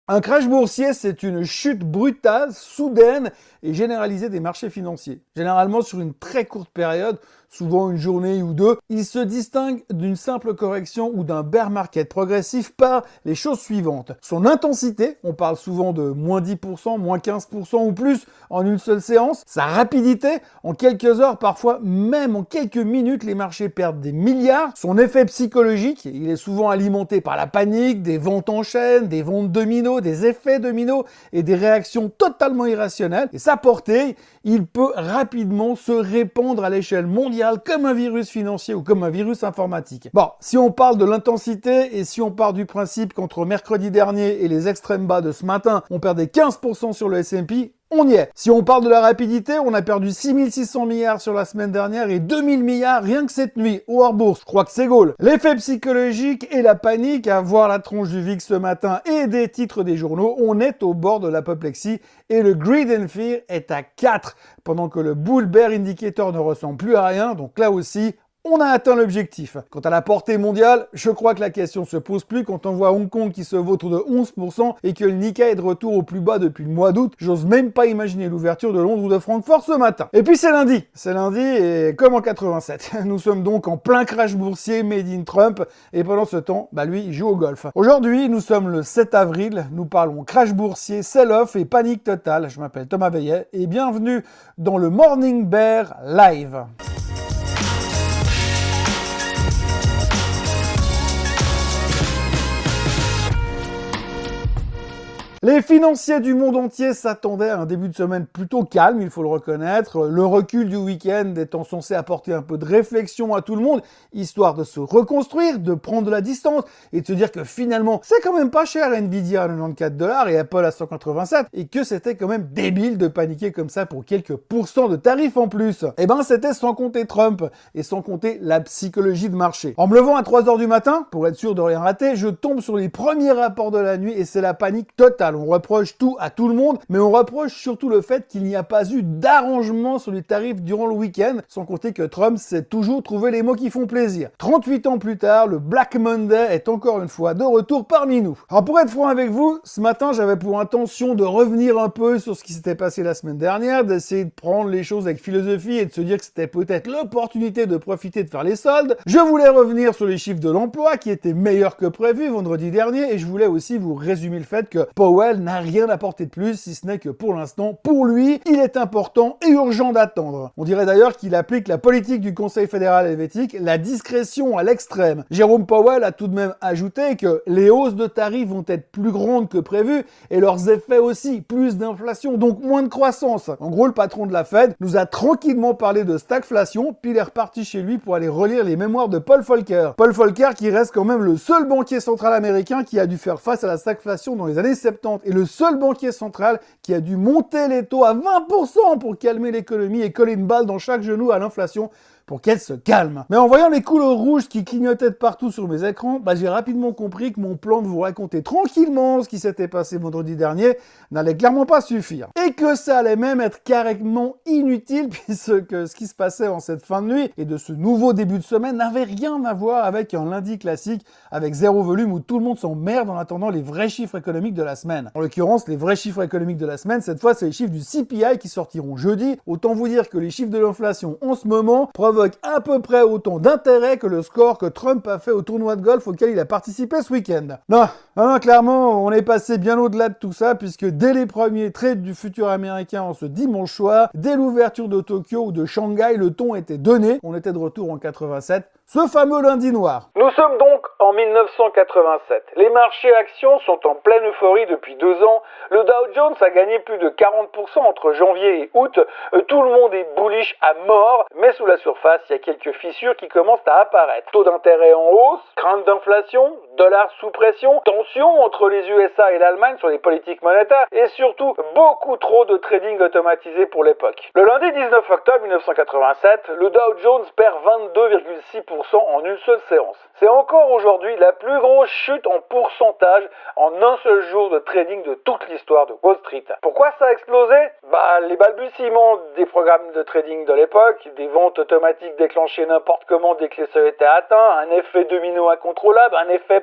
Un crash boursier, c'est une chute brutale, soudaine et généralisée des marchés financiers. Généralement sur une très courte période, souvent une journée ou deux, il se distingue d'une simple correction ou d'un bear market progressif par les choses suivantes. Son intensité, on parle souvent de moins 10%, moins 15% ou plus en une seule séance. Sa rapidité, en quelques heures, parfois même en quelques minutes, les marchés perdent des milliards. Son effet psychologique, il est souvent alimenté par la panique, des ventes en chaîne, des ventes dominos, des effets dominos et des réactions totalement irrationnelles. Et sa portée, il peut rapidement se répandre à l'échelle mondiale comme un virus financier ou comme un virus informatique. Bon, si on parle de l'intensité et si on part du principe qu'entre mercredi dernier et les extrêmes bas de ce matin, on perdait 15% sur le S&P, on y est. Si on parle de la rapidité, on a perdu 6600 milliards sur la semaine dernière et 2000 milliards rien que cette nuit, au hors bourse. Je crois que c'est goal. L'effet psychologique et la panique à voir la tronche du VIX ce matin et des titres des journaux, on est au bord de l'apoplexie et le greed and fear est à 4, pendant que le bull bear indicator ne ressemble plus à rien, donc là aussi, on a atteint l'objectif. Quant à la portée mondiale, je crois que la question se pose plus quand on voit Hong Kong qui se vautre de 11% et que le Nikkei est de retour au plus bas depuis le mois d'août. J'ose même pas imaginer l'ouverture de Londres ou de Francfort ce matin. Et puis c'est lundi. C'est lundi et comme en 87. Nous sommes donc en plein crash boursier made in Trump et pendant ce temps, lui, il joue au golf. Aujourd'hui, nous sommes le 7 avril. Nous parlons crash boursier, sell-off et panique totale. Je m'appelle Thomas Veillet et bienvenue dans le Morning Bear Live. Les financiers du monde entier s'attendaient à un début de semaine plutôt calme, il faut le reconnaître. Le recul du week-end étant censé apporter un peu de réflexion à tout le monde, histoire de se reconstruire, de prendre de la distance et de se dire que finalement, c'est quand même pas cher Nvidia à 94$ et Apple à 187 et que c'était quand même débile de paniquer comme ça pour quelques pourcents de tarifs en plus. C'était sans compter Trump et sans compter la psychologie de marché. En me levant à 3h du matin, pour être sûr de rien rater, je tombe sur les premiers rapports de la nuit et c'est la panique totale. On reproche tout à tout le monde, mais on reproche surtout le fait qu'il n'y a pas eu d'arrangement sur les tarifs durant le week-end, sans compter que Trump sait toujours trouver les mots qui font plaisir. 38 ans plus tard, le Black Monday est encore une fois de retour parmi nous. Alors pour être franc avec vous, ce matin j'avais pour intention de revenir un peu sur ce qui s'était passé la semaine dernière, d'essayer de prendre les choses avec philosophie et de se dire que c'était peut-être l'opportunité de profiter de faire les soldes. Je voulais revenir sur les chiffres de l'emploi qui étaient meilleurs que prévu vendredi dernier et je voulais aussi vous résumer le fait que Powell n'a rien apporté de plus, si ce n'est que pour l'instant, pour lui, il est important et urgent d'attendre. On dirait d'ailleurs qu'il applique la politique du Conseil fédéral helvétique, la discrétion à l'extrême. Jérôme Powell a tout de même ajouté que les hausses de tarifs vont être plus grandes que prévu et leurs effets aussi, plus d'inflation, donc moins de croissance. En gros, le patron de la Fed nous a tranquillement parlé de stagflation, puis il est reparti chez lui pour aller relire les mémoires de Paul Volcker. Paul Volcker qui reste quand même le seul banquier central américain qui a dû faire face à la stagflation dans les années 70 et le seul banquier central qui a dû monter les taux à 20% pour calmer l'économie et coller une balle dans chaque genou à l'inflation pour qu'elle se calme. Mais en voyant les couleurs rouges qui clignotaient de partout sur mes écrans, j'ai rapidement compris que mon plan de vous raconter tranquillement ce qui s'était passé vendredi dernier n'allait clairement pas suffire. Et que ça allait même être carrément inutile puisque ce qui se passait en cette fin de nuit et de ce nouveau début de semaine n'avait rien à voir avec un lundi classique avec zéro volume où tout le monde s'emmerde en attendant les vrais chiffres économiques de la semaine. En l'occurrence, les vrais chiffres économiques de la semaine, cette fois, c'est les chiffres du CPI qui sortiront jeudi. Autant vous dire que les chiffres de l'inflation en ce moment provoquent à peu près autant d'intérêt que le score que Trump a fait au tournoi de golf auquel il a participé ce week-end. Non, clairement, on est passé bien au-delà de tout ça puisque dès les premiers trades du futur américain en ce dimanche soir, dès l'ouverture de Tokyo ou de Shanghai, le ton était donné. On était de retour en 87. Ce fameux lundi noir. Nous sommes donc en 1987. Les marchés actions sont en pleine euphorie depuis 2 ans. Le Dow Jones a gagné plus de 40% entre janvier et août. Tout le monde est bullish à mort, mais sous la surface, il y a quelques fissures qui commencent à apparaître. Taux d'intérêt en hausse, crainte d'inflation, dollar sous pression, tension entre les USA et l'Allemagne sur les politiques monétaires et surtout beaucoup trop de trading automatisé pour l'époque. Le lundi 19 octobre 1987, le Dow Jones perd 22,6% en une seule séance. C'est encore aujourd'hui la plus grosse chute en pourcentage en un seul jour de trading de toute l'histoire de Wall Street. Pourquoi ça a explosé ? Les balbutiements des programmes de trading de l'époque, des ventes automatiques déclenchées n'importe comment dès que les seuils étaient atteints, un effet domino incontrôlable, un effet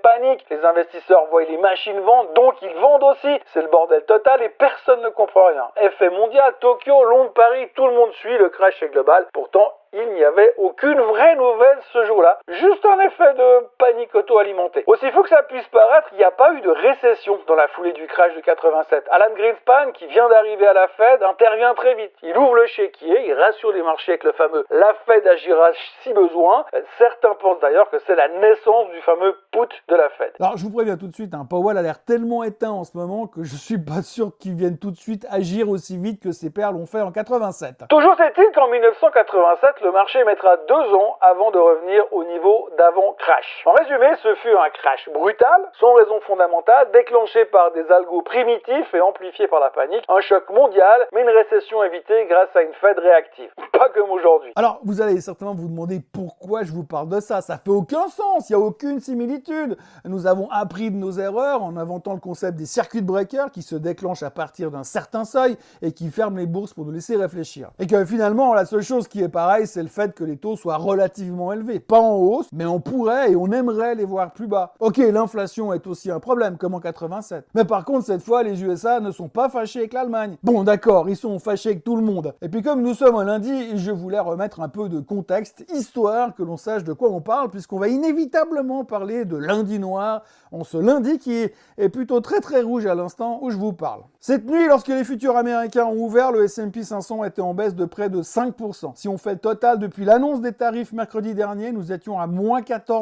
panique. Les investisseurs voient les machines vendre, donc ils vendent aussi. C'est le bordel total et personne ne comprend rien. Effet mondial, Tokyo, Londres, Paris, tout le monde suit, le crash est global. Pourtant, il n'y avait aucune vraie nouvelle ce jour-là, juste un effet de panique auto-alimentée. Aussi fou que ça puisse paraître, il n'y a pas eu de récession dans la foulée du crash de 87. Alan Greenspan, qui vient d'arriver à la Fed, intervient très vite. Il ouvre le chéquier, il rassure les marchés avec le fameux « la Fed agira si besoin ». Certains pensent d'ailleurs que c'est la naissance du fameux put de la Fed. Alors je vous préviens tout de suite, Powell a l'air tellement éteint en ce moment que je suis pas sûr qu'il vienne tout de suite agir aussi vite que ses pairs l'ont fait en 87. Toujours est-il qu'en 1987, le marché mettra 2 ans avant de revenir au niveau d'avant-crash. En résumé, ce fut un crash brutal, sans raison fondamentale, déclenché par des algos primitifs et amplifié par la panique, un choc mondial, mais une récession évitée grâce à une Fed réactive. Pas comme aujourd'hui. Alors, vous allez certainement vous demander pourquoi je vous parle de ça. Ça fait aucun sens, il n'y a aucune similitude. Nous avons appris de nos erreurs en inventant le concept des circuit breakers qui se déclenchent à partir d'un certain seuil et qui ferment les bourses pour nous laisser réfléchir. Et que finalement, la seule chose qui est pareille, c'est le fait que les taux soient relativement élevés. Pas en hausse, mais on pourrait et on aimerait les voir plus bas. Ok, l'inflation est aussi un problème, comme en 87. Mais par contre, cette fois, les USA ne sont pas fâchés avec l'Allemagne. Bon, d'accord, ils sont fâchés avec tout le monde. Et puis comme nous sommes un lundi, je voulais remettre un peu de contexte, histoire que l'on sache de quoi on parle, puisqu'on va inévitablement parler de lundi noir, en ce lundi qui est plutôt très rouge à l'instant où je vous parle. Cette nuit, lorsque les futurs américains ont ouvert, le S&P 500 était en baisse de près de 5%. Si on fait le total depuis l'annonce des tarifs mercredi dernier, nous étions à moins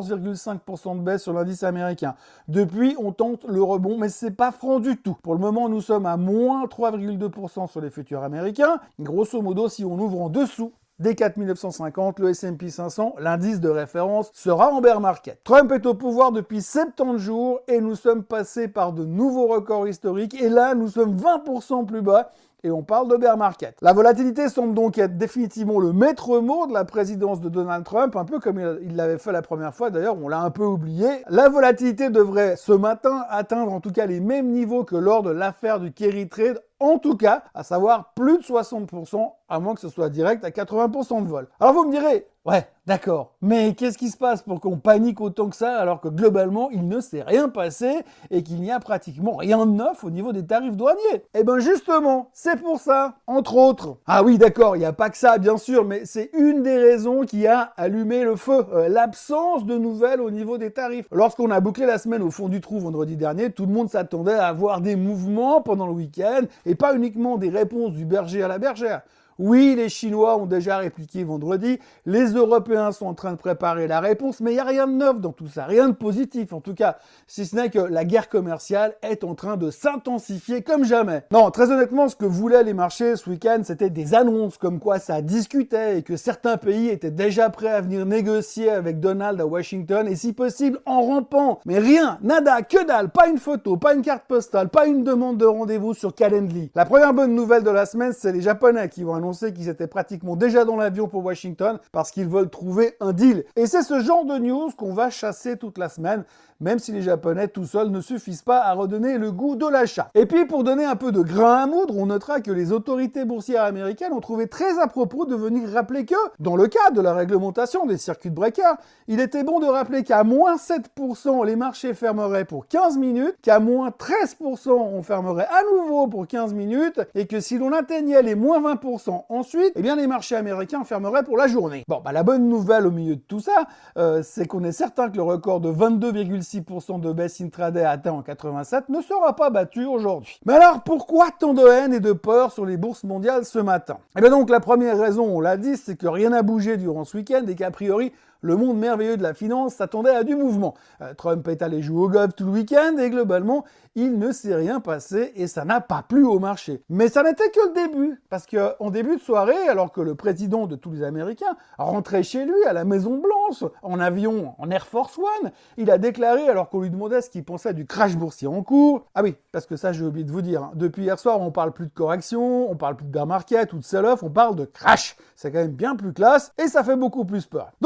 14,5% de baisse sur l'indice américain. Depuis, on tente le rebond, mais c'est pas franc du tout. Pour le moment, nous sommes à moins 3,2% sur les futurs américains. Grosso modo, si on ouvre en dessous des 4950, le S&P 500, l'indice de référence, sera en bear market. Trump est au pouvoir depuis 70 jours et nous sommes passés par de nouveaux records historiques. Et là, nous sommes 20% plus bas. Et on parle de bear market. La volatilité semble donc être définitivement le maître mot de la présidence de Donald Trump, un peu comme il l'avait fait la première fois, d'ailleurs on l'a un peu oublié. La volatilité devrait ce matin atteindre en tout cas les mêmes niveaux que lors de l'affaire du Kerry Trade, en tout cas, à savoir plus de 60%, à moins que ce soit direct à 80% de vol. Alors vous me direz, ouais, d'accord, mais qu'est-ce qui se passe pour qu'on panique autant que ça alors que globalement il ne s'est rien passé et qu'il n'y a pratiquement rien de neuf au niveau des tarifs douaniers? Eh ben justement, c'est pour ça, entre autres. Ah oui, d'accord, il n'y a pas que ça bien sûr, mais c'est une des raisons qui a allumé le feu, l'absence de nouvelles au niveau des tarifs. Lorsqu'on a bouclé la semaine au fond du trou vendredi dernier, tout le monde s'attendait à avoir des mouvements pendant le week-end et pas uniquement des réponses du berger à la bergère. Oui, les Chinois ont déjà répliqué vendredi, les Européens sont en train de préparer la réponse, mais il n'y a rien de neuf dans tout ça, rien de positif en tout cas, si ce n'est que la guerre commerciale est en train de s'intensifier comme jamais. Non, très honnêtement, ce que voulaient les marchés ce week-end, c'était des annonces comme quoi ça discutait et que certains pays étaient déjà prêts à venir négocier avec Donald à Washington et si possible en rampant. Mais rien, nada, que dalle, pas une photo, pas une carte postale, pas une demande de rendez-vous sur Calendly. La première bonne nouvelle de la semaine, c'est les Japonais qui vont annoncer qu'ils étaient pratiquement déjà dans l'avion pour Washington parce qu'ils veulent trouver un deal. Et c'est ce genre de news qu'on va chasser toute la semaine, même si les Japonais tout seuls ne suffisent pas à redonner le goût de l'achat. Et puis pour donner un peu de grain à moudre, on notera que les autorités boursières américaines ont trouvé très à propos de venir rappeler que, dans le cadre de la réglementation des circuit breakers, il était bon de rappeler qu'à moins 7% les marchés fermeraient pour 15 minutes, qu'à moins 13% on fermerait à nouveau pour 15 minutes, et que si l'on atteignait les moins 20% ensuite, eh bien les marchés américains fermeraient pour la journée. Bon, la bonne nouvelle au milieu de tout ça, c'est qu'on est certain que le record de 22,6% de baisse intraday atteint en 87 ne sera pas battu aujourd'hui. Mais alors, pourquoi tant de haine et de peur sur les bourses mondiales ce matin? Eh bien donc, la première raison, on l'a dit, c'est que rien n'a bougé durant ce week-end et qu'a priori, le monde merveilleux de la finance s'attendait à du mouvement. Trump est allé jouer au golf tout le week-end et globalement, il ne s'est rien passé et ça n'a pas plu au marché. Mais ça n'était que le début, parce qu'en début de soirée, alors que le président de tous les Américains rentrait chez lui à la Maison-Blanche, en avion, en Air Force One, il a déclaré, alors qu'on lui demandait ce qu'il pensait du crash boursier en cours, ah oui, parce que ça j'ai oublié de vous dire, depuis hier soir on parle plus de correction, on parle plus de bear market ou de sell-off, on parle de crash. C'est quand même bien plus classe et ça fait beaucoup plus peur. Donc alors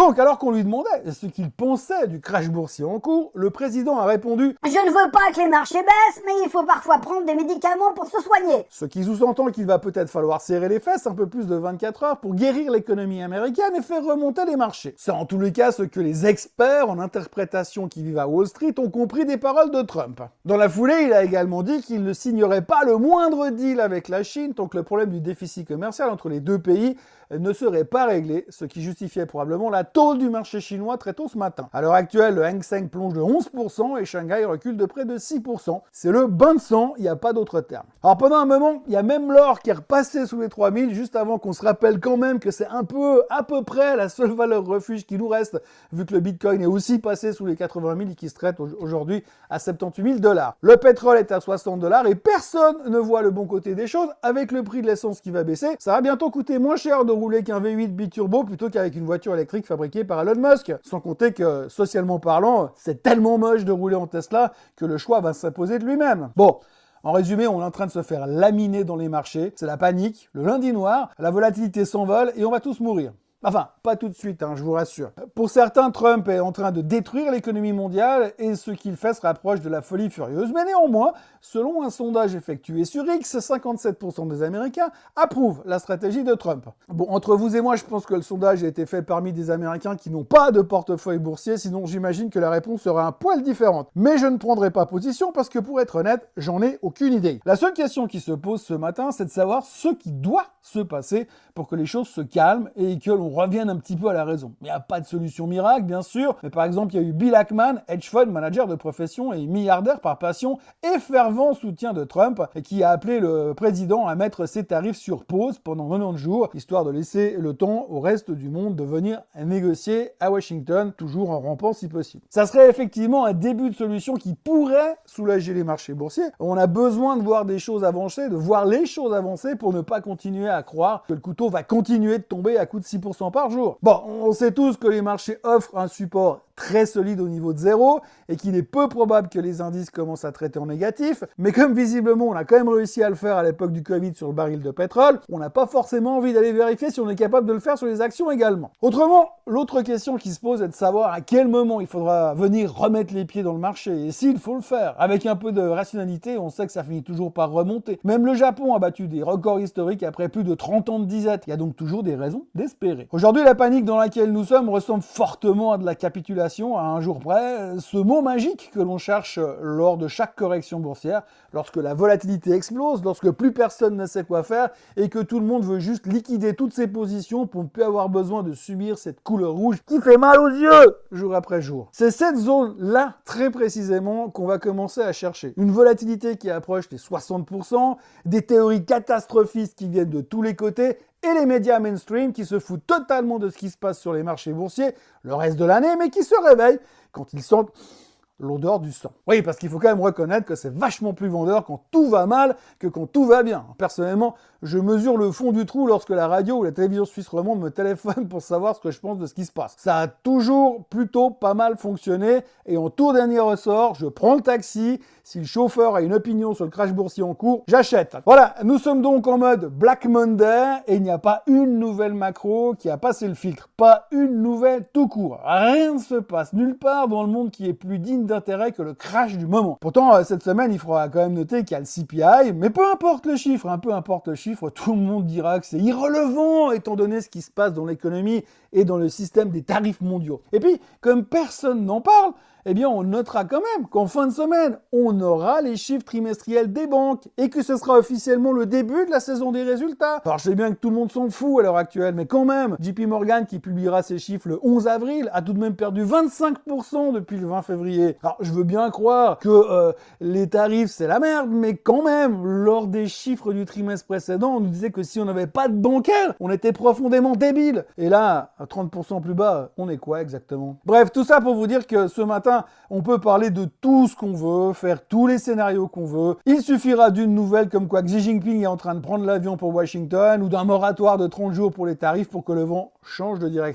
qu'on lui demandait ce qu'il pensait du crash boursier en cours, le président a répondu « Je ne veux pas que les marchés baissent, mais il faut parfois prendre des médicaments pour se soigner. » Ce qui sous-entend qu'il va peut-être falloir serrer les fesses un peu plus de 24 heures pour guérir l'économie américaine et faire remonter les marchés. C'est en tous les cas ce que les experts en interprétation qui vivent à Wall Street ont compris des paroles de Trump. Dans la foulée, il a également dit qu'il ne signerait pas le moindre deal avec la Chine tant que le problème du déficit commercial entre les deux pays ne serait pas réglé, ce qui justifiait probablement la tôle du marché chinois très tôt ce matin. À l'heure actuelle, le Hang Seng plonge de 11% et Shanghai recule de près de 6%. C'est le bain de sang, il n'y a pas d'autre terme. Alors pendant un moment, il y a même l'or qui est repassé sous les 3000, juste avant qu'on se rappelle quand même que c'est à peu près la seule valeur refuge qui nous reste, vu que le Bitcoin est aussi passé sous les 80 000 et qui se traite aujourd'hui à 78 000 $. Le pétrole est à 60 $ et personne ne voit le bon côté des choses. Avec le prix de l'essence qui va baisser, ça va bientôt coûter moins cher de rouler qu'un V8 biturbo plutôt qu'avec une voiture électrique fabriquée par Elon Musk. Sans compter que, socialement parlant, c'est tellement moche de rouler en Tesla que le choix va s'imposer de lui-même. Bon. En résumé, on est en train de se faire laminer dans les marchés. C'est la panique, le lundi noir, la volatilité s'envole et on va tous mourir. Enfin, pas tout de suite, je vous rassure. Pour certains, Trump est en train de détruire l'économie mondiale et ce qu'il fait se rapproche de la folie furieuse. Mais néanmoins, selon un sondage effectué sur X, 57% des Américains approuvent la stratégie de Trump. Bon, entre vous et moi, je pense que le sondage a été fait parmi des Américains qui n'ont pas de portefeuille boursier, sinon j'imagine que la réponse serait un poil différente. Mais je ne prendrai pas position parce que pour être honnête, j'en ai aucune idée. La seule question qui se pose ce matin, c'est de savoir ce qui doit se passer pour que les choses se calment et que l'on revienne un petit peu à la raison. Il n'y a pas de solution miracle, bien sûr, mais par exemple, il y a eu Bill Ackman, hedge fund manager de profession et milliardaire par passion et fervent soutien de Trump, qui a appelé le président à mettre ses tarifs sur pause pendant 90 jours, histoire de laisser le temps au reste du monde de venir négocier à Washington, toujours en rampant si possible. Ça serait effectivement un début de solution qui pourrait soulager les marchés boursiers. On a besoin de voir des choses avancer, de voir les choses avancer pour ne pas continuer à croire que le couteau va continuer de tomber à coup de 6% par jour. Bon, on sait tous que les marchés offrent un support très solide au niveau de zéro et qu'il est peu probable que les indices commencent à traiter en négatif, mais comme visiblement on a quand même réussi à le faire à l'époque du Covid sur le baril de pétrole, on n'a pas forcément envie d'aller vérifier si on est capable de le faire sur les actions également. Autrement, l'autre question qui se pose est de savoir à quel moment il faudra venir remettre les pieds dans le marché et s'il faut le faire. Avec un peu de rationalité, on sait que ça finit toujours par remonter. Même le Japon a battu des records historiques après plus de 30 ans de disette. Il y a donc toujours des raisons d'espérer. Aujourd'hui, la panique dans laquelle nous sommes ressemble fortement à de la capitulation à un jour près, ce mot magique que l'on cherche lors de chaque correction boursière, lorsque la volatilité explose, lorsque plus personne ne sait quoi faire et que tout le monde veut juste liquider toutes ses positions pour ne plus avoir besoin de subir cette couleur rouge qui fait mal aux yeux jour après jour. C'est cette zone-là, très précisément, qu'on va commencer à chercher. Une volatilité qui approche les 60%, des théories catastrophistes qui viennent de tous les côtés et les médias mainstream qui se foutent totalement de ce qui se passe sur les marchés boursiers le reste de l'année, mais qui se réveillent quand ils sentent l'odeur du sang. Oui, parce qu'il faut quand même reconnaître que c'est vachement plus vendeur quand tout va mal que quand tout va bien. Personnellement, je mesure le fond du trou lorsque la radio ou la télévision suisse romande me téléphone pour savoir ce que je pense de ce qui se passe. Ça a toujours plutôt pas mal fonctionné et en tout dernier ressort, je prends le taxi. Si le chauffeur a une opinion sur le crash boursier en cours, j'achète. Voilà, nous sommes donc en mode Black Monday et il n'y a pas une nouvelle macro qui a passé le filtre. Pas une nouvelle tout court. Rien ne se passe nulle part dans le monde qui est plus digne d'intérêt que le crash du moment. Pourtant, cette semaine, il faudra quand même noter qu'il y a le CPI, mais peu importe le chiffre, peu importe le chiffre, tout le monde dira que c'est irrelevant étant donné ce qui se passe dans l'économie et dans le système des tarifs mondiaux. Et puis, comme personne n'en parle, eh bien, on notera quand même qu'en fin de semaine, on aura les chiffres trimestriels des banques et que ce sera officiellement le début de la saison des résultats. Alors, je sais bien que tout le monde s'en fout à l'heure actuelle, mais quand même, JP Morgan, qui publiera ses chiffres le 11 avril, a tout de même perdu 25% depuis le 20 février. Alors, je veux bien croire que les tarifs, c'est la merde, mais quand même, lors des chiffres du trimestre précédent, on nous disait que si on n'avait pas de bancaire, on était profondément débile. Et là, à 30% plus bas, on est quoi exactement? Bref, tout ça pour vous dire que ce matin, on peut parler de tout ce qu'on veut, faire tous les scénarios qu'on veut. Il suffira d'une nouvelle comme quoi Xi Jinping est en train de prendre l'avion pour Washington ou d'un moratoire de 30 jours pour les tarifs pour que le vent change de direction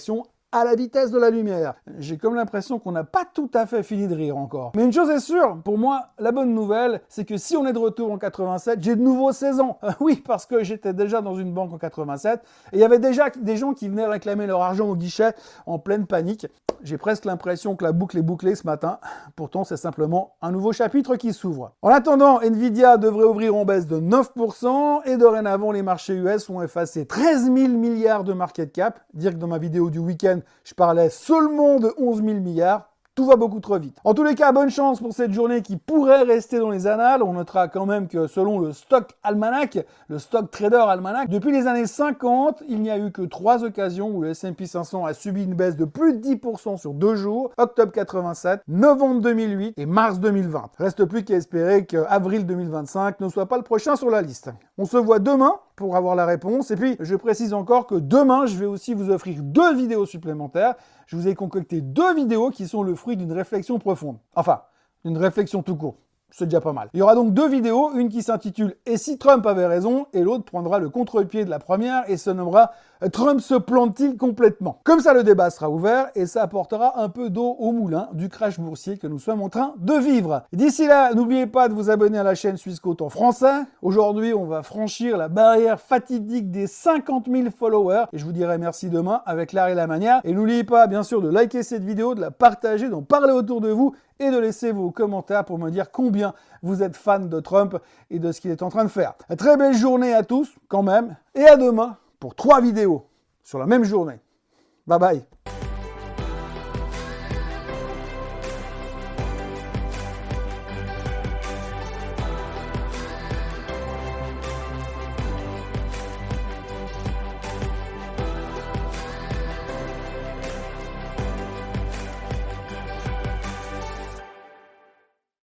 à la vitesse de la lumière. J'ai comme l'impression qu'on n'a pas tout à fait fini de rire encore. Mais une chose est sûre, pour moi, la bonne nouvelle, c'est que si on est de retour en 87, j'ai de nouveau 16 ans. Oui, parce que j'étais déjà dans une banque en 87, et il y avait déjà des gens qui venaient réclamer leur argent au guichet en pleine panique. J'ai presque l'impression que la boucle est bouclée ce matin. Pourtant, c'est simplement un nouveau chapitre qui s'ouvre. En attendant, Nvidia devrait ouvrir en baisse de 9%, et dorénavant, les marchés US ont effacé 13 000 milliards de market cap. Dire que dans ma vidéo du week-end, je parlais seulement de 11 000 milliards. Tout va beaucoup trop vite. En tous les cas, bonne chance pour cette journée qui pourrait rester dans les annales. On notera quand même que selon le Stock Almanac, le Stock Trader Almanac, depuis les années 50, il n'y a eu que 3 occasions où le S&P 500 a subi une baisse de plus de 10% sur 2 jours, octobre 87, novembre 2008 et mars 2020. Reste plus qu'à espérer qu'avril 2025 ne soit pas le prochain sur la liste. On se voit demain pour avoir la réponse. Et puis, je précise encore que demain, je vais aussi vous offrir 2 vidéos supplémentaires. Je vous ai concocté 2 vidéos qui sont le fruit d'une réflexion profonde. Enfin, d'une réflexion tout court. C'est déjà pas mal. Il y aura donc 2 vidéos, une qui s'intitule « Et si Trump avait raison ?» et l'autre prendra le contre-pied de la première et se nommera « Trump se plante-t-il complètement ?» Comme ça, le débat sera ouvert et ça apportera un peu d'eau au moulin du crash boursier que nous sommes en train de vivre. D'ici là, n'oubliez pas de vous abonner à la chaîne Swissquote en français. Aujourd'hui, on va franchir la barrière fatidique des 50 000 followers et je vous dirai merci demain avec l'art et la manière. Et n'oubliez pas, bien sûr, de liker cette vidéo, de la partager, d'en parler autour de vous et de laisser vos commentaires pour me dire combien vous êtes fan de Trump et de ce qu'il est en train de faire. Très belle journée à tous, quand même, et à demain pour 3 vidéos sur la même journée. Bye bye.